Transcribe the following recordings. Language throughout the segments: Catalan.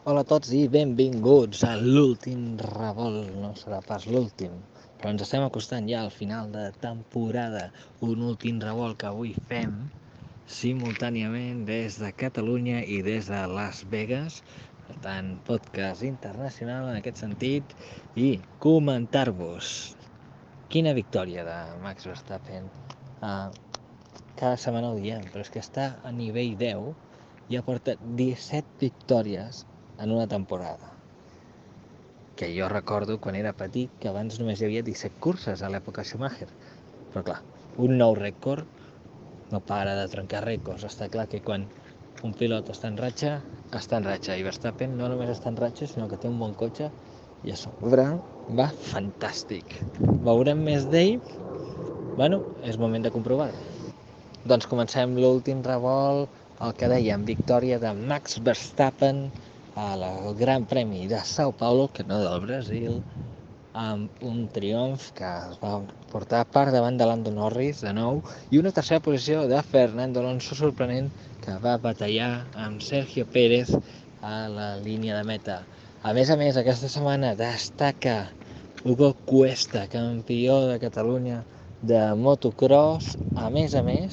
Hola a tots i benvinguts a l'últim revolt. No serà pas l'últim, però ens estem acostant ja al final de temporada. Un últim revolt que avui fem simultàniament des de Catalunya i des de Las Vegas. Per tant, podcast internacional en aquest sentit. I comentar-vos quina victòria de Max Verstappen. Cada setmana ho diem, però és que està a nivell 10, ja porta 17 victòries en una temporada. Que jo recordo quan era petit que abans només hi havia 17 curses a l'època Schumacher. Però clar, un nou rècord no para de trencar rècords. Està clar que quan un pilot està en ratxa, està en ratxa. I Verstappen no només està en ratxa, sinó que té un bon cotxe i a sobre va fantàstic. Veurem més d'ell? Bueno, és moment de comprovar-ho. Doncs comencem l'últim revolt, el que dèiem, victòria de Max Verstappen al Gran Premi de São Paulo, que no del Brasil, amb un triomf que es va portar per davant de Lando Norris de nou i una tercera posició de Fernando Alonso sorprenent, que va batallar amb Sergio Pérez a la línia de meta. A més, aquesta setmana destaca Hugo Cuesta, campió de Catalunya de motocross. A més,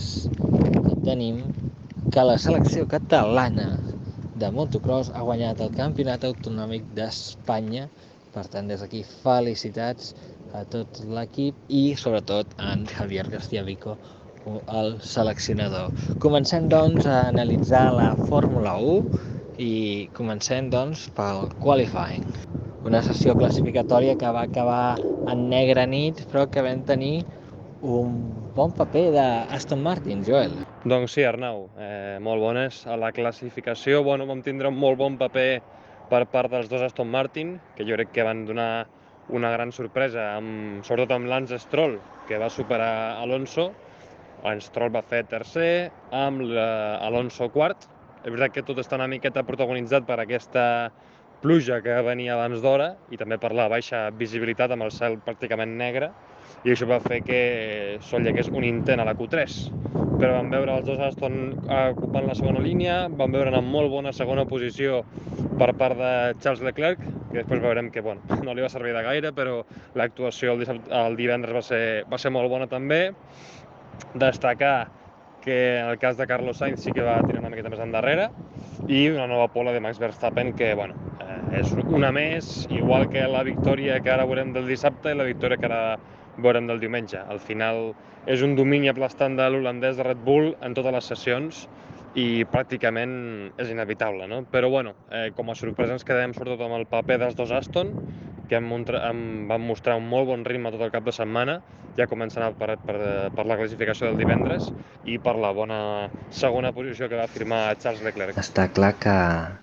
tenim que la selecció catalana de motocross ha guanyat el Campionat Autonòmic d'Espanya. Per tant, des d'aquí felicitats a tot l'equip i sobretot a en Javier García Vico, el seleccionador. Comencem doncs a analitzar la Fórmula 1 i comencem doncs pel qualifying. Una sessió classificatòria que va acabar en negra nit, però que vam tenir un bon paper d'Aston Martin, Joel. Doncs sí, Arnau, molt bones. A la classificació vam tindre un molt bon paper per part dels dos Aston Martin, que jo crec que van donar una gran sorpresa, sobretot amb Lance Stroll, que va superar Alonso. Lance Stroll va fer tercer, amb Alonso quart. És veritat que tot està una miqueta protagonitzat per aquesta pluja que venia abans d'hora i també per la baixa visibilitat amb el cel pràcticament negre, i això va fer que sol hagués un intent a la Q3. Però vam veure els dos Aston ocupant la segona línia, vam veure en molt bona segona posició per part de Charles Leclerc, que després veurem que no li va servir de gaire, però l'actuació el divendres va ser molt bona també. Destacar que en el cas de Carlos Sainz sí que va tirar una miqueta més endarrere, i una nova pole de Max Verstappen que, és una més, igual que la victòria que ara veurem del dissabte i la victòria que ara veurem del diumenge. Al final és un domini aplastant de l'holandès de Red Bull en totes les sessions i pràcticament és inevitable, no? Però com a sorpresa ens quedem sobretot amb el paper dels dos Aston, que van mostrar un molt bon ritme tot el cap de setmana, ja començant per la classificació del divendres i per la bona segona posició que va firmar Charles Leclerc. Està clar que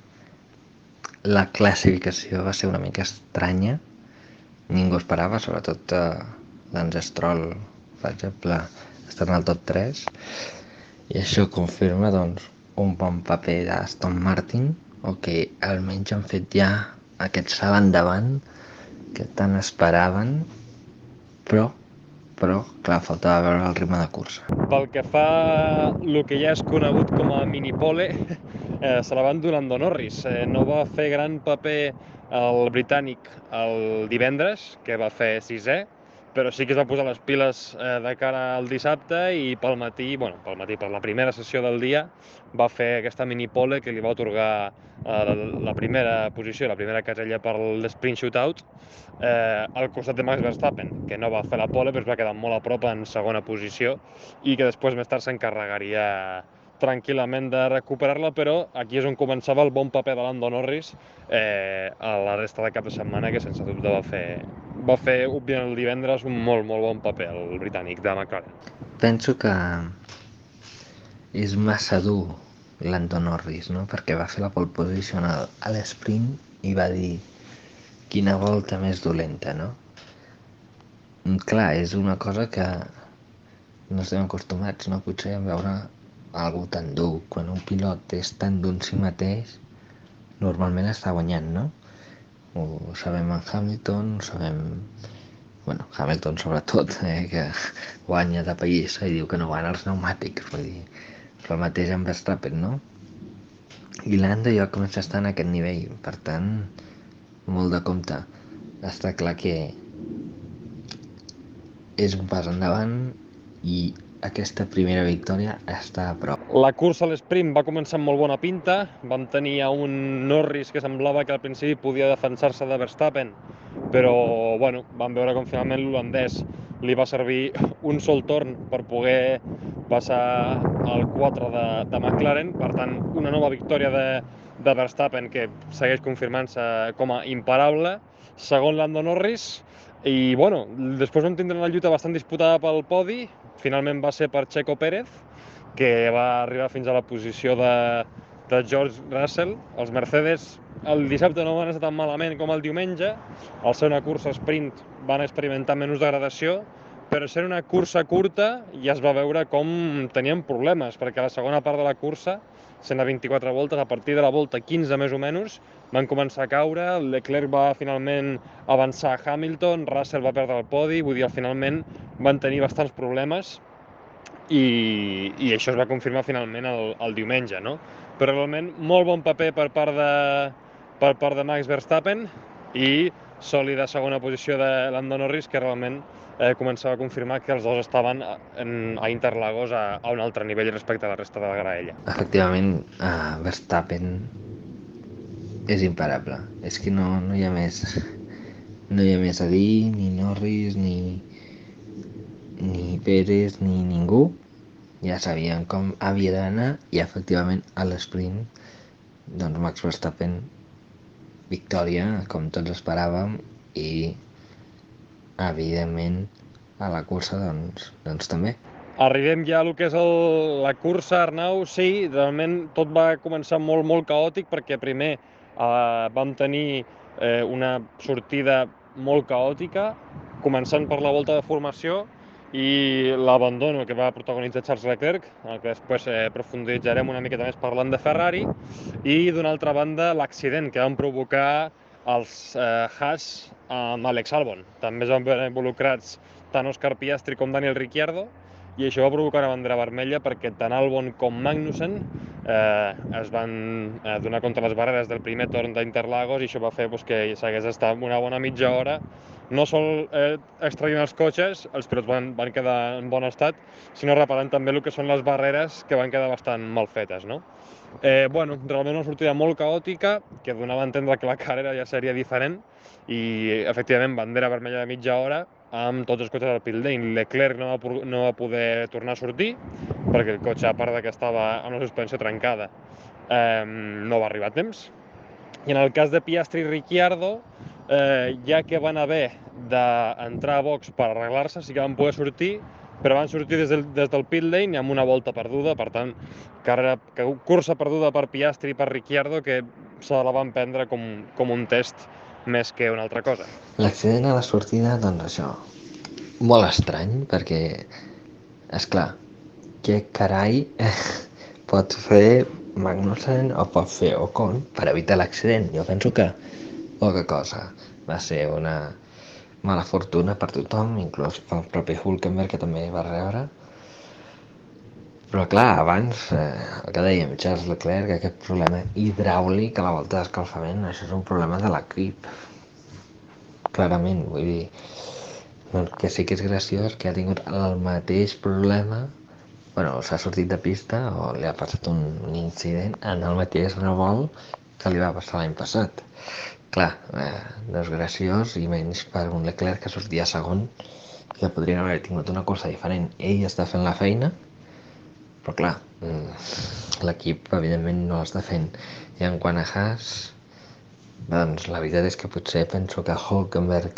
la classificació va ser una mica estranya. Ningú esperava, sobretot Lance Stroll, per exemple, estar en el top 3. I això confirma doncs, un bon paper d'Aston Martin, o que almenys han fet ja aquest salt endavant que tant esperaven, però clar, faltava veure el ritme de cursa. Pel que fa el que ja és conegut com a minipole, se la van donar Lando Norris. No va fer gran paper el britànic el divendres, que va fer sisè, però sí que es va posar les piles de cara al dissabte i pel matí, per la primera sessió del dia, va fer aquesta minipole que li va atorgar la primera posició, la primera casella per l'sprint shootout, al costat de Max Verstappen, que no va fer la pole, però es va quedar molt a prop en segona posició i que després més tard s'encarregaria tranquil·lament de recuperar-la, però aquí és on començava el bon paper de Lando Norris a la resta de cap de setmana, que sense dubte va fer òbviament el divendres un molt bon paper, el britànic de McLaren. Penso que és massa dur Lando Norris, no? Perquè va fer la pole position a l'esprint i va dir quina volta més dolenta, no? Clar, és una cosa que no estem acostumats, no? Potser a veure algú tan dur. Quan un pilot és tan dur en si mateix, normalment està guanyant, no? Ho sabem en Hamilton, ho sabem... Hamilton sobretot, que guanya de pallissa i diu que no van els pneumàtics, vull dir, però el mateix amb Verstappen, no? i Lando ja comença a estar en aquest nivell, per tant, molt de compte. Està clar que és un pas endavant i aquesta primera victòria està a prop. La cursa a l'esprint va començar amb molt bona pinta, vam tenir a un Norris que semblava que al principi podia defensar-se de Verstappen, però bueno, vam veure com finalment l'holandès li va servir un sol torn per poder passar al 4 de McLaren, per tant una nova victòria de Verstappen que segueix confirmant-se com a imparable, segon Lando Norris, i bueno, després vam tindre una lluita bastant disputada pel podi, finalment va ser per Checo Pérez, que va arribar fins a la posició de George Russell. Els Mercedes el dissabte no van estar tan malament com el diumenge. Al ser una cursa sprint van experimentar menys degradació, però ser una cursa curta ja es va veure com tenien problemes, perquè a la segona part de la cursa, sent a 24 voltes, a partir de la volta 15 més o menys, van començar a caure, Leclerc va finalment avançar a Hamilton, Russell va perdre el podi, vull dir, finalment van tenir bastants problemes i això es va confirmar finalment el diumenge, no? Però realment molt bon paper per part de Max Verstappen i sòlida segona posició de Lando Norris, que realment començava a confirmar que els dos estaven a Interlagos a un altre nivell respecte a la resta de la graella. Efectivament, Verstappen és imparable. És que no hi ha més. No hi ha més a dir, ni Norris, ni Pérez, ni ningú. Ja sabien com havia d'anar i efectivament a l'esprint doncs Max Verstappen victòria com tots esperàvem i evidentment a la cursa doncs també. Arribem ja a lo que és la cursa, Arnau. Sí, realment tot va començar molt caòtic perquè primer vam tenir una sortida molt caòtica, començant per la volta de formació i l'abandono que va protagonitzar Charles Leclerc, el que després profunditzarem una miqueta més parlant de Ferrari, i d'una altra banda l'accident que van provocar els Haas amb Alex Albon. També es van veure involucrats tant Oscar Piastri com Daniel Ricciardo, i això va provocar una bandera vermella perquè tant Albon com Magnussen es van donar contra les barreres del primer torn d'Interlagos i això va fer que s'hagués d'estar una bona mitja hora no sol extraient els cotxes, els pilots van quedar en bon estat, sinó reparant també el que són les barreres que van quedar bastant mal fetes, no? Bueno, realment una sortida molt caòtica que donava a entendre que la carrera ja seria diferent i efectivament bandera vermella de mitja hora amb tots els cotxes al pit lane. Leclerc no va poder tornar a sortir perquè el cotxe, a part de que estava amb la suspensió trencada, no va arribar a temps. I en el cas de Piastri i Ricciardo, ja que van haver d'entrar a box per arreglar-se, sí que van poder sortir, però van sortir des del pit lane i amb una volta perduda, per tant, cursa perduda per Piastri i per Ricciardo que se la van prendre com un test més que una altra cosa. L'accident a la sortida, doncs això, molt estrany, perquè, és clar, què carai pot fer Magnussen o pot fer Ocon per evitar l'accident? Jo penso que poca cosa. Va ser una mala fortuna per tothom, inclús pel propi Hülkenberg, que també va rebre. Però clar, abans, el que dèiem, Charles Leclerc, aquest problema hidràulic a la volta d'escalfament, això és un problema de l'equip. Clarament, vull dir, doncs que sí que és graciós que ha tingut el mateix problema, bueno, s'ha sortit de pista o li ha passat un incident en el mateix revolt que li va passar l'any passat. Clar, no és graciós i menys per un Leclerc que sortia segon, que podrien haver tingut una cursa diferent. Ell està fent la feina, però clar, l'equip evidentment no l'està fent. I en quant a Haas, doncs la veritat és que potser penso que Hülkenberg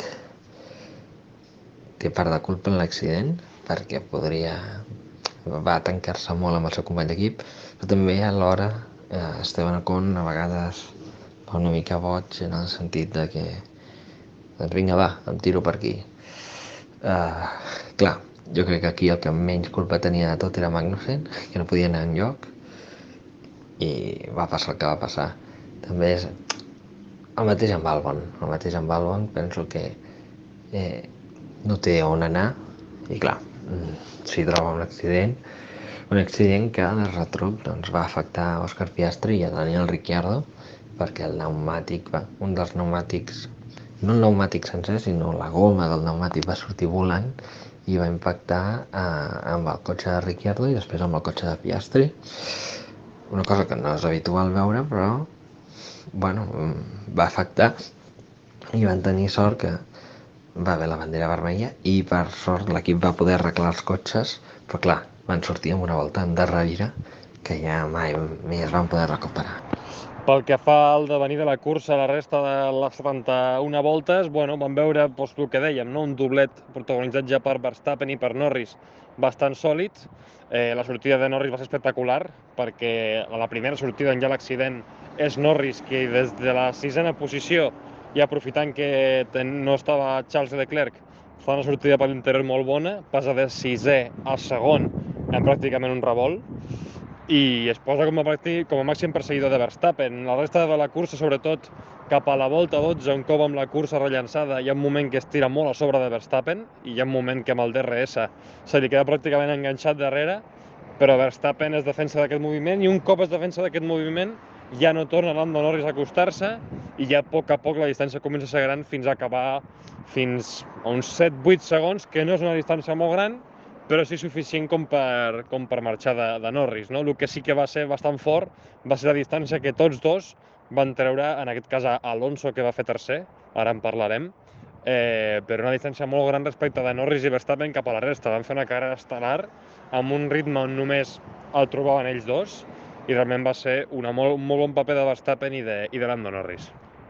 té part de culpa en l'accident, perquè va tancar-se molt amb el seu company d'equip, però també alhora Esteban Ocon a vegades va una mica boig en el sentit de que doncs vinga va, em tiro per aquí. Clar, jo crec que aquí el que menys culpa tenia de tot era Magnussen, que no podia anar enlloc, i va passar el que va passar. També és el mateix amb Albon, penso que no té on anar i clar, s'hi troba un accident, Un accident que de retruc doncs, va afectar a Òscar Piastri i a Daniel Ricciardo perquè el pneumàtic, un dels pneumàtics, no el pneumàtic sencer, sinó la goma del pneumàtic va sortir volant i va impactar amb el cotxe de Ricciardo i després amb el cotxe de Piastri. Una cosa que no és habitual veure, però bueno, va afectar i van tenir sort que va haver la bandera vermella i per sort l'equip va poder arreglar els cotxes, però clar, van sortir amb una volta endarrere que ja mai més van poder recuperar. Pel que fa al devenir de la cursa, la resta de les 71 voltes, bueno, vam veure doncs, el que dèiem, no? Un doblet protagonitzat ja per Verstappen i per Norris bastant sòlid. La sortida de Norris va ser espectacular perquè a la primera sortida on hi ha l'accident és Norris qui des de la sisena posició i aprofitant que no estava Charles Leclerc fa una sortida per l'interior molt bona, passa de sisè a segon en pràcticament un revolt i es posa com a màxim perseguidor de Verstappen. La resta de la cursa, sobretot cap a la volta 12, un cop amb la cursa rellançada, hi ha un moment que es tira molt a sobre de Verstappen i hi ha un moment que amb el DRS se li queda pràcticament enganxat darrere, però Verstappen es defensa d'aquest moviment i un cop es defensa d'aquest moviment ja no torna Lando Norris a acostar-se i ja a poc la distància comença a ser gran fins a acabar fins a uns 7-8 segons, que no és una distància molt gran, però sí suficient com per marxar de Norris. No? El que sí que va ser bastant fort va ser la distància que tots dos van treure, en aquest cas a Alonso, que va fer tercer, ara en parlarem, però una distància molt gran respecte de Norris i Verstappen cap a la resta. Van fer una carrera estel·lar amb un ritme on només el trobaven ells dos i realment va ser un molt bon paper de Verstappen i de Lando Norris.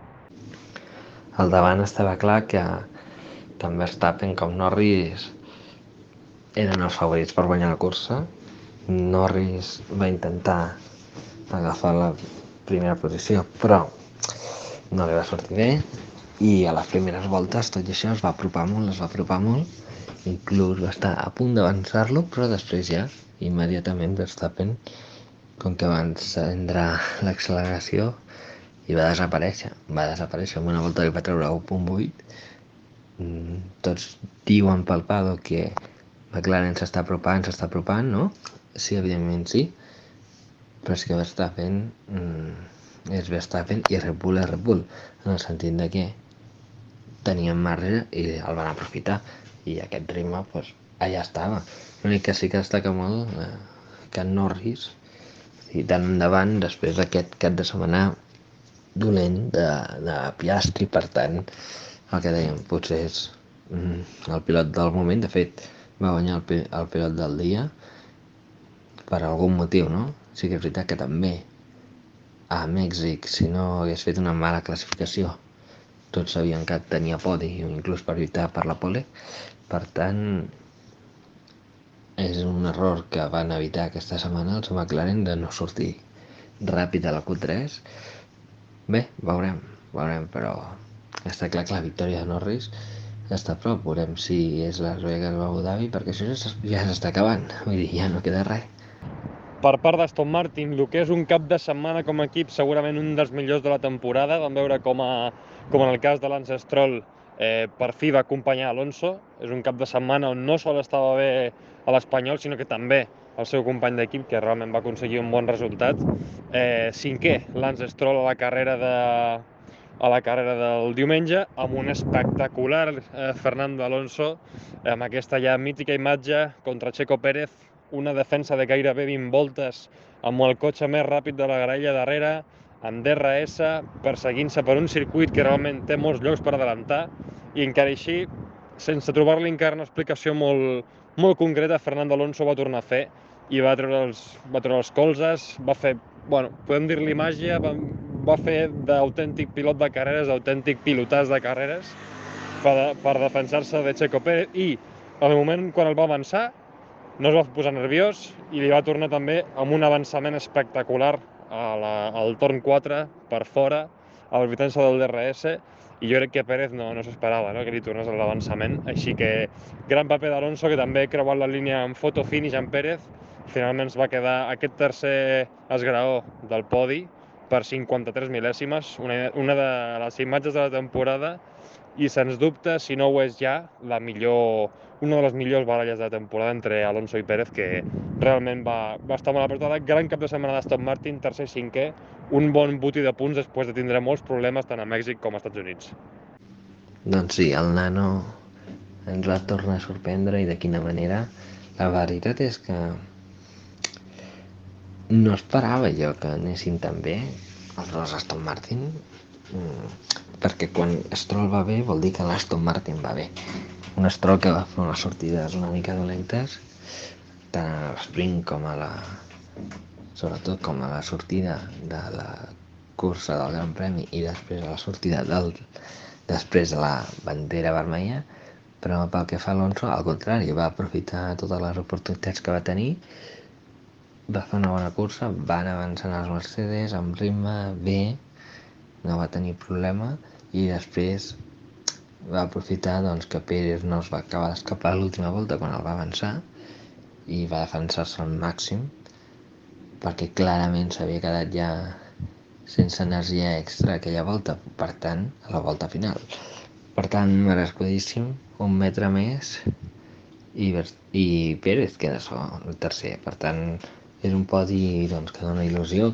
Al davant estava clar que tant Verstappen com Norris eren els favorits per guanyar la cursa. Norris va intentar agafar la primera posició, però no li va sortir bé i a les primeres voltes tot i això es va apropar molt, inclús va estar a punt d'avançar-lo, però després ja immediatament Verstappen, com que va encendre l'acceleració i va desaparèixer amb una volta que va treure 1.8. Tots diuen pel Paddock que McLaren s'està apropant, no? Sí, evidentment sí, però sí que Verstappen és Verstappen i Red Bull és Red Bull, en el sentit de que tenien marge i el van aprofitar, i aquest ritme, doncs, allà estava. L'únic que sí que destaca molt que Norris, i tant endavant, després d'aquest cap de setmana dolent de Piastri, per tant, el que dèiem, potser és el pilot del moment. De fet, va guanyar el pilot del dia per algun motiu, no? Sí que és veritat que també a Mèxic, si no hagués fet una mala classificació, tots sabien que tenia podi, inclús per lluitar per la pole. Per tant, és un error que van evitar aquesta setmana els McLaren de no sortir ràpid a la Q3. Bé, veurem, però està clar que la victòria de Norris està a prop. Veurem si és Las Vegas o Abu Dhabi, perquè això ja s'està acabant, vull dir, ja no queda res. Per part d'Aston Martin, el que és un cap de setmana com a equip, segurament un dels millors de la temporada. Vam veure com en el cas de Lance Stroll, per fi va acompanyar Alonso. És un cap de setmana on no sol estava bé a l'Espanyol, sinó que també el seu company d'equip, que realment va aconseguir un bon resultat. Cinquè, Lance Stroll a la carrera del diumenge, amb un espectacular Fernando Alonso, amb aquesta ja mítica imatge contra Checo Pérez, una defensa de gairebé 20 voltes amb el cotxe més ràpid de la graella darrere, amb DRS, perseguint-se per un circuit que realment té molts llocs per adelantar, i encara així, sense trobar-li encara una explicació molt concreta, Fernando Alonso va tornar a fer i va treure els colzes, va fer, podem dir-li màgia, va fer d'autèntic pilot de carreres, d'autèntic pilotàs de carreres per defensar-se de Checo Pérez, i al moment quan el va avançar no es va posar nerviós i li va tornar també amb un avançament espectacular al torn 4 per fora, a l'evitant-se del DRS, i jo crec que Pérez no s'esperava, no?, que li tornés l'avançament. Així que gran paper d'Alonso, que també ha creuat la línia en photo finish amb Pérez. Finalment es va quedar aquest tercer esgraó del podi per 53 mil·lèsimes, una de les imatges de la temporada i, sens dubte, si no ho és ja, la millor una de les millors baralles de la temporada entre Alonso i Pérez, que realment va estar molt apretada. Gran cap de setmana d'Aston Martin, tercer i cinquè, un bon botí de punts després de tindre molts problemes tant a Mèxic com als Estats Units. Doncs sí, el nano ens va tornar a sorprendre i de quina manera. La veritat és que no esperava jo que anessin tan bé els dos Aston Martin, perquè quan Stroll va bé vol dir que l'Aston Martin va bé. Un Stroll que va fer unes sortides una mica dolentes, tant a l'esprint com a sobretot com a la sortida de la cursa del Gran Premi i després a la sortida després de la bandera vermella, però pel que fa a Alonso, al contrari, va aprofitar totes les oportunitats que va tenir, va fer una bona cursa, van avançant els Mercedes amb ritme, bé, no va tenir problema, i després va aprofitar doncs, que Pérez no es va acabar d'escapar a l'última volta quan el va avançar i va defensar-se al màxim perquè clarament s'havia quedat ja sense energia extra aquella volta, per tant, a la volta final. Per tant, merescudíssim, un metre més i Pérez queda el tercer. Per tant, és un podi doncs, que dona il·lusió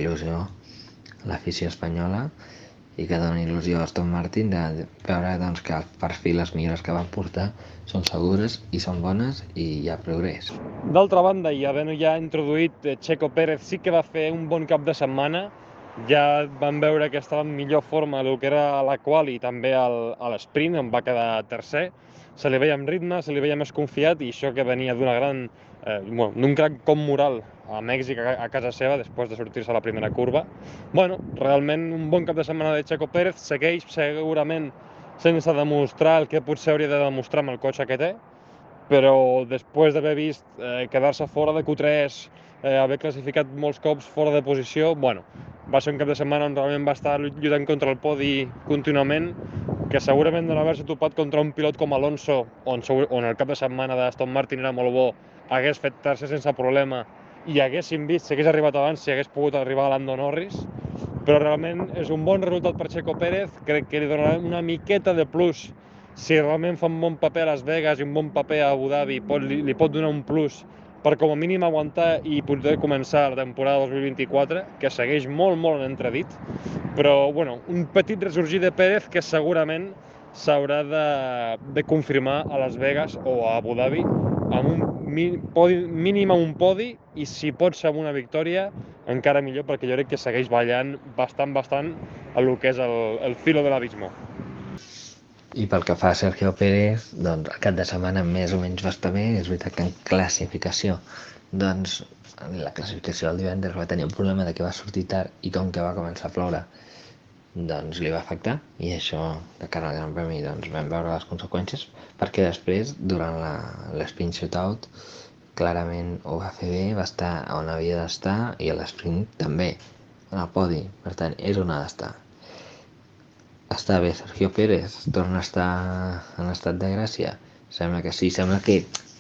a l'afició espanyola i que dona il·lusió a Aston Martin de veure doncs, que per fi les millores que van portar són segures i són bones i hi ha progrés. D'altra banda, i havent ja introduït Checo Pérez, sí que va fer un bon cap de setmana. Ja vam veure que estava en millor forma del que era la quali i també a l'esprint, on va quedar tercer. Se li veia amb ritme, se li veia més confiat, i això que venia d'un gran cop moral a Mèxic, a casa seva, després de sortir-se a la primera curva. Realment un bon cap de setmana de Checo Pérez, segueix segurament sense demostrar el que potser hauria de demostrar amb el cotxe que té, però després d'haver vist quedar-se fora de Q3, haver classificat molts cops fora de posició, va ser un cap de setmana on realment va estar lluitant contra el podi contínuament, que segurament de no haver-se topat contra un pilot com Alonso, on el cap de setmana d'Aston Martin era molt bo, hagués fet tercer sense problema i haguéssim vist, si hagués arribat abans, si hagués pogut arribar a Lando Norris. Però realment és un bon resultat per Checo Pérez, crec que li donarà una miqueta de plus. Si realment fa un bon paper a Las Vegas i un bon paper a Abu Dhabi, li pot donar un plus per com a mínim aguantar i poder començar la temporada 2024, que segueix molt en entredit. Però, un petit ressorgir de Pérez que segurament s'haurà de confirmar a Las Vegas o a Abu Dhabi amb un mínim a un podi, i si pot ser amb una victòria, encara millor, perquè jo crec que segueix ballant bastant a lo que és el filo de l'abismo. I pel que fa a Sergio Pérez, doncs el cap de setmana més o menys va estar bé. És veritat que en classificació, doncs la classificació del divendres va tenir un problema de que va sortir tard i com que va començar a ploure, doncs li va afectar, i això de cara al Gran Premi doncs vam veure les conseqüències, perquè després, durant l'Spin Shootout, clarament ho va fer bé, va estar on havia d'estar, i a l'esprint també, en el podi. Per tant, és on ha d'estar. Està bé Sergio Pérez, torna a estar en estat de gràcia? Sembla que sí, sembla que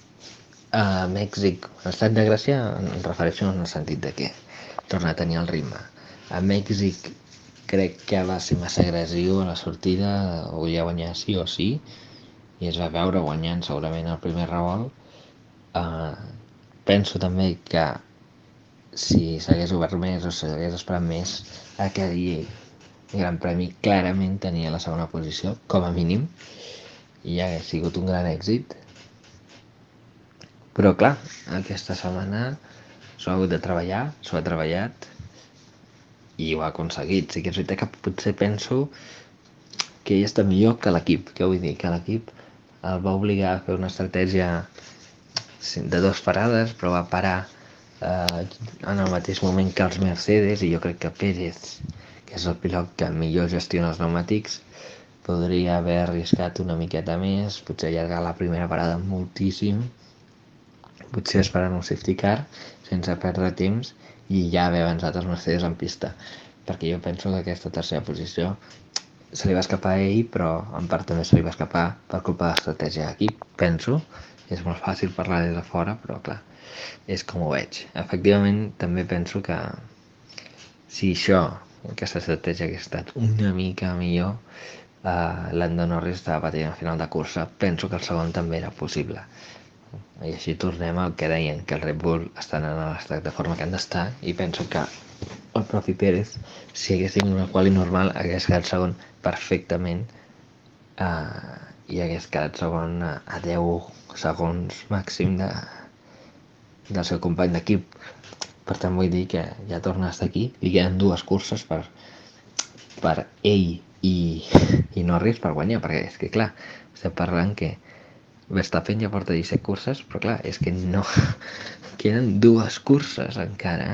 a Mèxic, en estat de gràcia em refereixo en el sentit de que torna a tenir el ritme. A Mèxic crec que va ser massa agressiu a la sortida, volia guanyar sí o sí, i es va veure guanyant segurament el primer revolt. Penso també que si s'hagués obert més o s'hagués esperat més, aquell Gran Premi clarament tenia la segona posició, com a mínim, i ja hagués sigut un gran èxit. Però clar, aquesta setmana s'ho ha hagut de treballar, s'ho ha treballat i ho ha aconseguit. Sí que és veritat que potser penso que ell està millor que l'equip. Què vull dir? Que l'equip el va obligar a fer una estratègia de 2 parades, però va parar en el mateix moment que els Mercedes, i jo crec que Pérez, que és el pilot que millor gestiona els pneumàtics, podria haver arriscat una miqueta més, potser allargar la primera parada moltíssim, potser esperar un safety car sense perdre temps i ja haver avançat els Mercedes en pista, perquè jo penso que aquesta tercera posició se li va escapar a ell, però en part també se li va escapar per culpa de l'estratègia d'equip, penso. És molt fàcil parlar des de fora, però clar, és com ho veig. Efectivament, també penso que si aquesta estratègia hagués estat una mica millor, Lando Norris estava patint al final de cursa, penso que el segon també era possible. I així tornem al que deien, que el Red Bull estan en l'estat de forma que han d'estar, i penso que el propi Pérez, si hagués tingut una quali normal, hagués quedat segon perfectament, i hagués quedat segon a 10 segons màxim del seu company d'equip. Per tant, vull dir que ja torna a estar aquí, li queden 2 curses per ell i Norris per guanyar, perquè és que clar, estem parlant que Verstappen ja porta 17 curses, però clar, és que no queden 2 curses encara,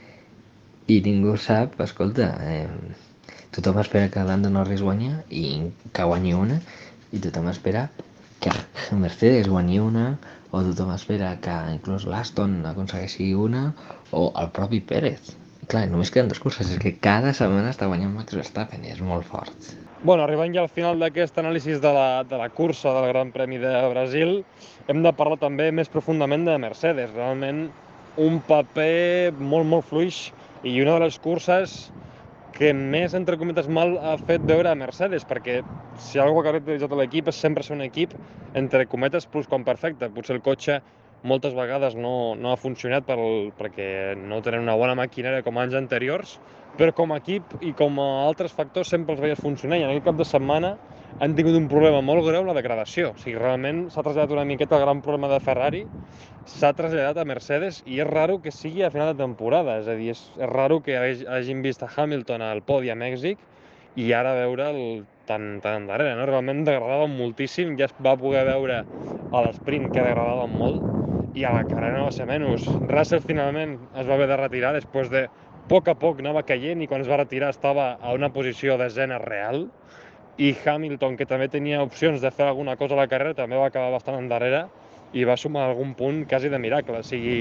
i ningú sap, escolta, tothom espera que Lando Norris guanyi i que guanyi una, i tothom espera que Mercedes guanyi una, o tothom espera que inclús l'Aston aconsegueixi una, o el propi Pérez. Clar, només queden 2 curses, és que cada setmana està guanyant Max Verstappen i és molt fort. Bueno, arribant ja al final d'aquest anàlisi de la cursa del Gran Premi de Brasil, hem de parlar també més profundament de Mercedes. Realment un paper molt fluix i una de les curses que més, entre cometes, mal ha fet veure a Mercedes, perquè si alguna cosa ha caracteritzat l'equip és sempre ser un equip, entre cometes, plusquamperfecte. Potser el cotxe moltes vegades no ha funcionat perquè no tenen una bona maquinària com anys anteriors, però com a equip i com a altres factors sempre els veies funcionar, i en aquest cap de setmana han tingut un problema molt greu, la degradació. O sigui, realment s'ha traslladat una miqueta el gran problema de Ferrari, s'ha traslladat a Mercedes, i és raro que sigui a final de temporada. És a dir, és raro que hagin vist a Hamilton al podi a Mèxic i ara veure'l tan endarrere, no? Realment degradaven moltíssim, ja es va poder veure a l'esprint que degradaven molt, i a la carrera no va ser menys. Russell finalment es va haver de retirar després de a poc anava caient, i quan es va retirar estava a una posició desena real, i Hamilton, que també tenia opcions de fer alguna cosa a la carrera, també va acabar bastant endarrere i va sumar algun punt quasi de miracle. O sigui,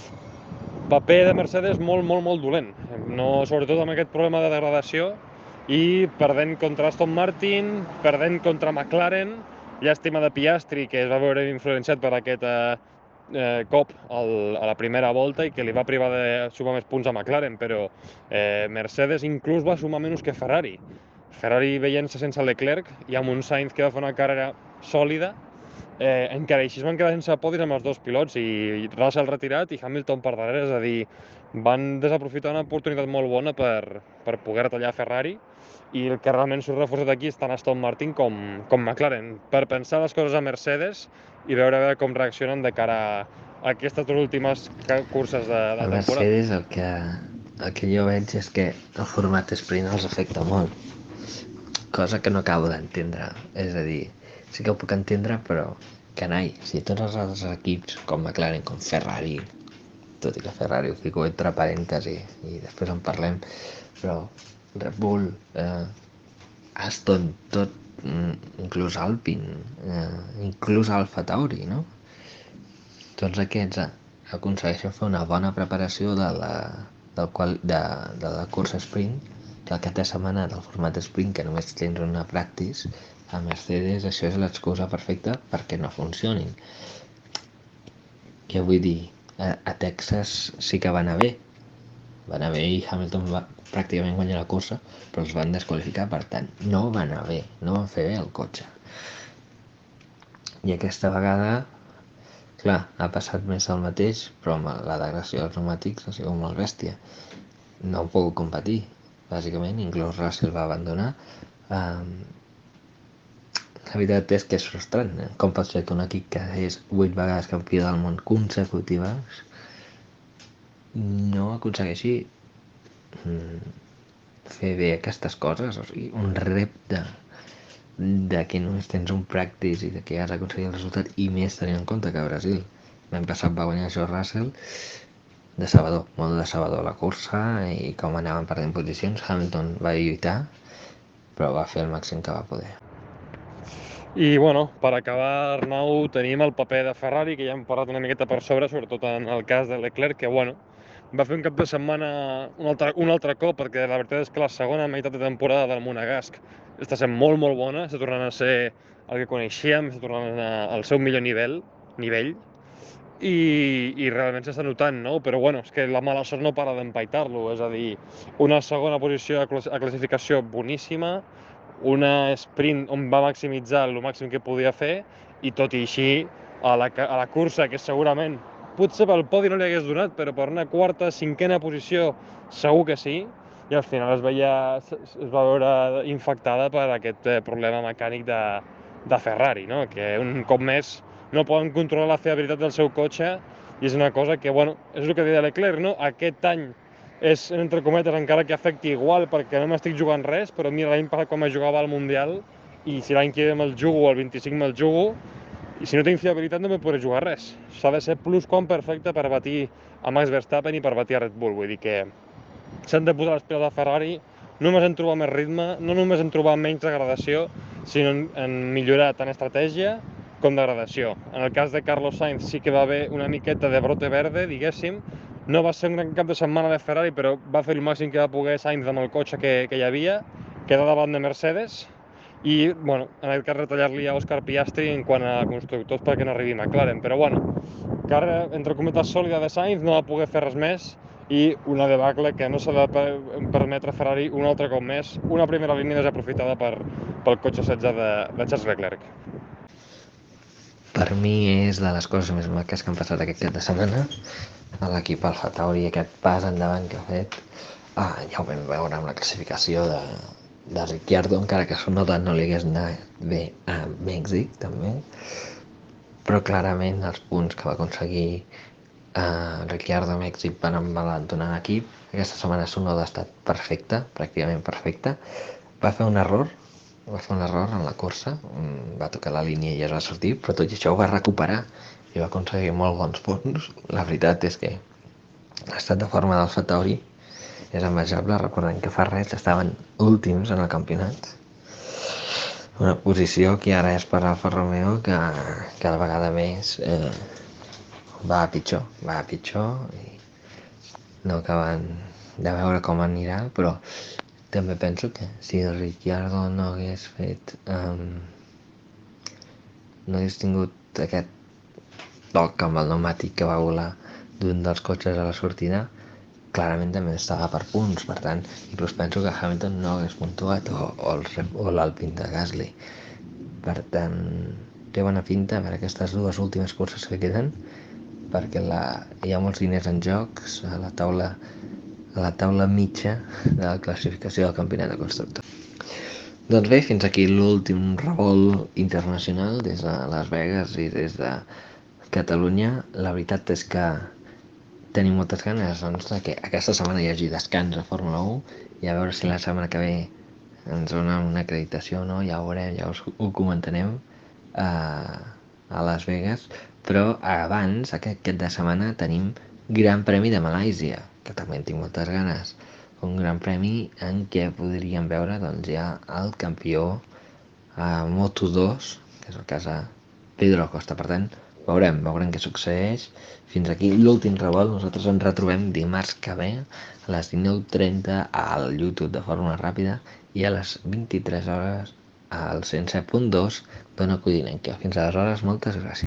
paper de Mercedes molt dolent, no, sobretot amb aquest problema de degradació, i perdent contra Aston Martin, perdent contra McLaren, llàstima de Piastri, que es va veure influenciat per aquest cop a la primera volta i que li va privar de sumar més punts a McLaren, però Mercedes inclús va sumar menys que Ferrari. Ferrari veient-se sense Leclerc i amb un Sainz que va fer una carrera sòlida, encara així es van quedar sense podis amb els dos pilots, i Russell retirat i Hamilton per darrere. És a dir, van desaprofitar una oportunitat molt bona per poder tallar Ferrari, i el que realment surt reforçat aquí és tant Aston Martin com McLaren, per pensar les coses a Mercedes i veure com reaccionen de cara a aquestes dues últimes curses de A temporada. Mercedes el que jo veig és que el format sprint els afecta molt, cosa que no acabo d'entendre. És a dir, sí que ho puc entendre, però canai, si tots els altres equips, com McLaren, com Ferrari, tot i que Ferrari ho fico entre parèntesis i després en parlem, però Red Bull, Aston, tot, inclús Alpine, inclús Alfa Tauri, no? Tots aquests aconsegueixen fer una bona preparació de la cursa sprint, que el cap de setmana del format sprint, que només tens una practice, a Mercedes això és l'excusa perfecta perquè no funcionin. Què vull dir? A Texas sí que va anar bé, i Hamilton va pràcticament guanyar la cursa, però els van desqualificar, per tant no va anar bé, no van fer bé el cotxe. I aquesta vegada, clar, ha passat més el mateix, però amb la degradació dels pneumàtics ha sigut molt bèstia. No ho puc competir, bàsicament, inclús Russell va abandonar. La veritat és que és frustrant, com pot ser que un equip que és 8 vegades campió del món consecutives no aconsegueixi fer bé aquestes coses. O sigui, un repte de que només tens un practice i de que has aconseguit el resultat, i més tenint en compte que a Brasil l'any passat va guanyar George Russell, decebedor, molt decebedor la cursa, i com anaven perdent posicions. Hamilton va lluitar, però va fer el màxim que va poder. I bueno, per acabar, Arnau, tenim el paper de Ferrari, que ja hem parlat una miqueta per sobre, sobretot en el cas de Leclerc, que bueno, va fer un cap de setmana un altre cop, perquè la veritat és que la segona meitat de temporada del Monegasc està sent molt bona, està tornant a ser el que coneixíem, està tornant al seu millor nivell, i realment s'està notant, no? Però bueno, és que la mala sort no para d'empaitar-lo, és a dir, una segona posició a classificació boníssima, una sprint on va maximitzar el màxim que podia fer i tot i així a la cursa, que segurament potser pel podi no li hagués donat, però per una quarta, cinquena posició segur que sí, i al final es va veure infectada per aquest problema mecànic de Ferrari, no? Que un cop més no poden controlar la fiabilitat del seu cotxe i és una cosa que, bueno, és el que deia Leclerc, no? Aquest any és, entre cometes, encara que afecti igual perquè no m'estic jugant res, però mira l'any passat quan me jugava al Mundial i si l'any que ve me'l jugo o el 25 me'l jugo i si no tinc fiabilitat no me podré jugar res. S'ha de ser plusquamperfecte per batir a Max Verstappen i per batir a Red Bull, vull dir que s'han de posar les piles de Ferrari, només en trobar més ritme, no només en trobar menys degradació, sinó en millorar tant estratègia com degradació. En el cas de Carlos Sainz sí que va haver una miqueta de brote verde, diguéssim, no va ser un gran cap de setmana de Ferrari, però va fer el màxim que va poder Sainz amb el cotxe que hi havia, quedar davant de Mercedes, i, bueno, en aquest cas retallar-li a Òscar Piastri en quant a constructors perquè no arribi McLaren. Però, bueno, carrera, entre cometes, sòlida de Sainz, no va poder fer res més, i una debacle que no s'ha de permetre a Ferrari un altre cop més, una primera línia desaprofitada pel cotxe 16 de Charles Leclerc. Per mi és de les coses més maques que han passat aquest cap de setmana a l'equip Alfa Tauri, aquest pas endavant que ha fet. Ja ho vam veure amb la classificació de Ricciardo, encara que Tsunoda no li hagués anat bé a Mèxic també, però clarament els punts que va aconseguir Ricciardo a Mèxic van envalentonar l'equip. Aquesta setmana Tsunoda ha estat perfecta, pràcticament perfecta. Va fer un error en la cursa, va tocar la línia i es va sortir, però tot i això ho va recuperar i va aconseguir molt bons punts. La veritat és que l'estat de forma d'Alfa Tauri és envejable. Recordem que fa res estaven últims en el campionat, una posició que ara és per Alfa Romeo que cada vegada més va a pitjor i no acaben de veure com anirà, però també penso que si el Ricciardo no hagués tingut aquest toc amb el pneumàtic que va volar d'un dels cotxes a la sortida, clarament també estava per punts. Per tant, inclús penso que Hamilton no hagués puntuat o l'Alpine de Gasly. Per tant, té bona pinta per aquestes dues últimes curses que queden, perquè hi ha molts diners en jocs a la taula mitja de la classificació del campionat de constructors. Doncs bé, fins aquí l'últim revolt internacional des de Las Vegas i des de Catalunya. La veritat és que tenim moltes ganes de que aquesta setmana hi hagi descans a Fórmula 1 i a veure si la setmana que ve ens donen una acreditació o no, ja ho veurem, ja ho comentarem a Las Vegas. Però abans, aquest cap de setmana, tenim Gran Premi de Malàisia, que també en tinc moltes ganes. Un gran premi en què podríem veure doncs, ja el campió a Moto2, que és el cas de Pedro Acosta. Per tant, veurem què succeeix. Fins aquí l'últim revolt. Nosaltres ens retrobem dimarts que ve a les 19:30 al YouTube de Fórmula Ràpida i a les 23 hores al 107.2 d'Ona Codinenca. Fins aleshores, moltes gràcies.